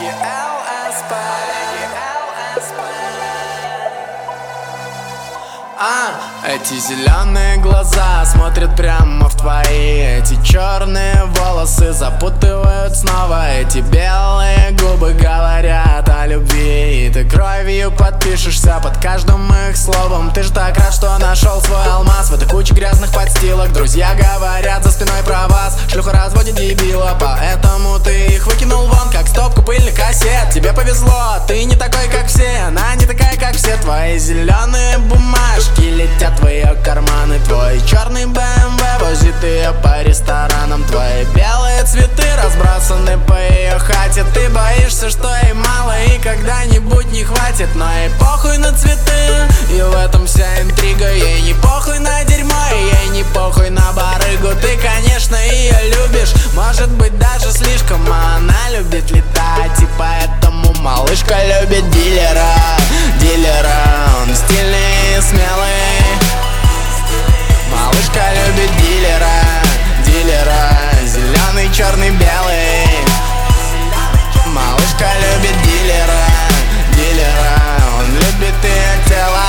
Эти зеленые глаза смотрят прямо в твои. Эти черные волосы запутывают снова. Эти белые губы говорят о любви. И ты кровью подпишешься под каждым их словом. Ты ж так рад, что нашел свой алмаз в этой куче грязных подстилок. Друзья говорят за спиной про вас: шлюха разводит дебила, поэтому ты их выкинул вон, как стопку пыльных кассет. Тебе повезло, ты не такой, как все. Она не такая, как все. Твои зеленые бумажки летят в ее карманы. Твой черный BMW возит ее по ресторанам. Твои белые цветы разбросаны по ее хате. Ты боишься, что ей мало и когда-нибудь не хватит. Но ей похуй на цветы, и в этом вся интрига. Ей не похуй на дерьмо, и ей не похуй на барыгу. Ты, конечно, ее любишь, может быть, даже слишком. А она любит летать, и поэтому малышка любит дилера. Он стильный и смелый. Малышка любит дилера. Зеленый, черный, белый. Малышка любит дилера. Он любит ее тело.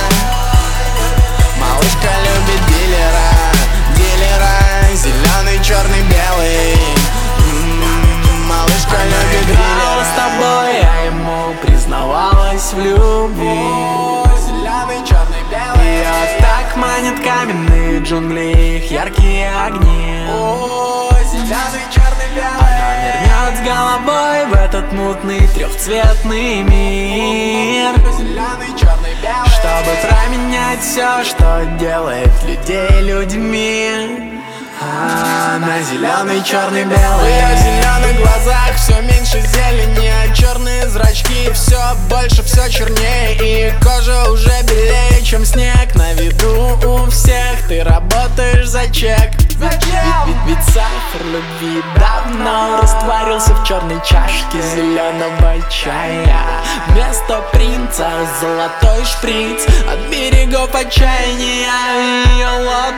Малышка любит дилера. Зеленый, черный, белый. Малышка любит дилера. С тобой, я ему признавалась в любви. Зеленый, черный, белый. Ее так манят каменные джунгли, их яркие огни. Зеленый, черный, белый. Она нырнет с головой в этот мутный трехцветный мир, Зеленый, черный, белый. чтобы променять все, что делает людей людьми. Она зеленый, черный, В белый. ее зеленых глазах все меньше зелени, а черные зрачки все больше, все чернее. И кожа уже белее, чем снег. На виду у всех ты работаешь за чек. Ведь сахар любви давно растворился в черной чашке зеленого чая. Вместо принца золотой шприц от берегов отчаяния. Ее